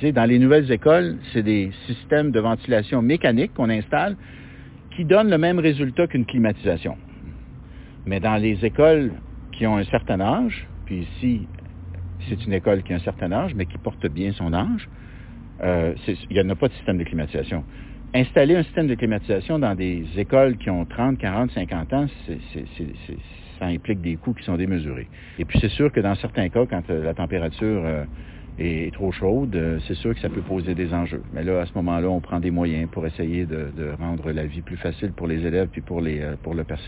climatisés. Dans les nouvelles écoles, c'est des systèmes de ventilation mécanique qu'on installe qui donnent le même résultat qu'une climatisation. Mais dans les écoles qui ont un certain âge, puis ici, c'est une école qui a un certain âge, mais qui porte bien son âge, il n'y a pas de système de climatisation. Installer un système de climatisation dans des écoles qui ont 30, 40, 50 ans, ça implique des coûts qui sont démesurés. Et puis c'est sûr que dans certains cas, quand la température est trop chaude, c'est sûr que ça peut poser des enjeux. Mais là, à ce moment-là, on prend des moyens pour essayer de rendre la vie plus facile pour les élèves puis pour le personnel.